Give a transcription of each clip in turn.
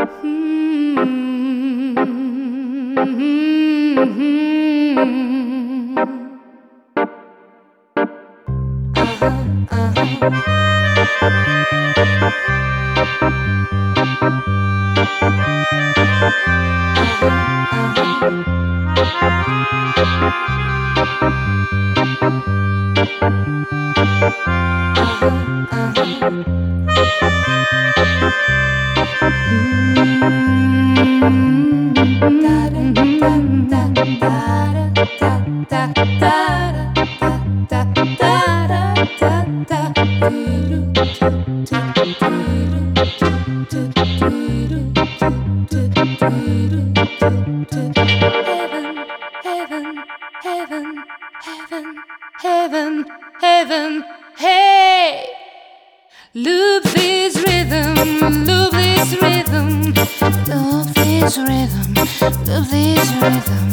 Heaven, heaven, hey! Loop this rhythm, loop this rhythm, loop this rhythm, loop this rhythm.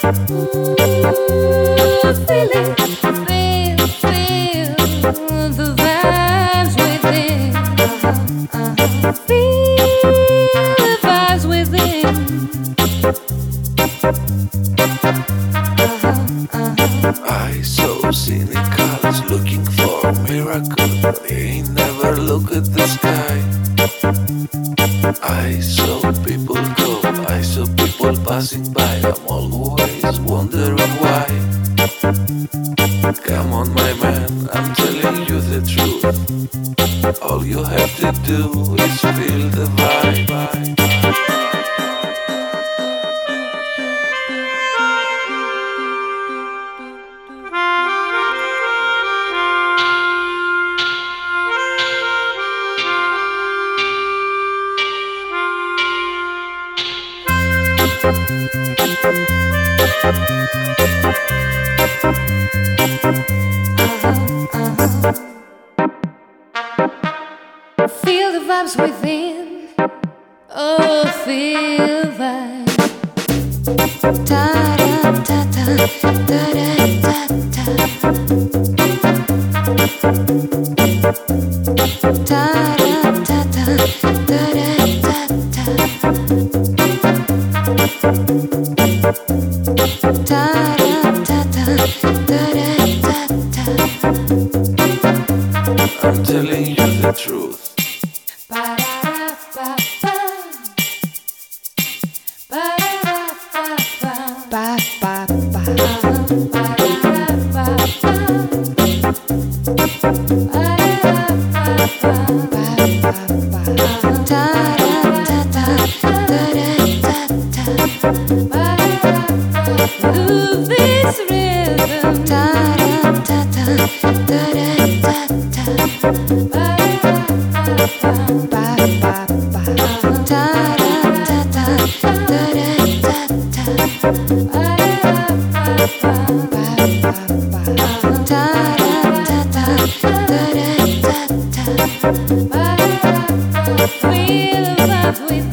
Ooh, feel it, feel the vibes within. Feel the vibes within. I saw cynicals looking for a miracle. They never look at the sky. I saw people go, I saw people passing by. I'm always wondering why. Come on, my man, I'm telling you the truth. All you have to do is feel the vibe. Feel the vibes within. Oh, feel the vibe. Ta da ta ta da da ta ta. Ta da ta ta da da ta ta. Ta da ta ta da ta ta. I'm telling you the truth. Love this rhythm. Feel the vibe with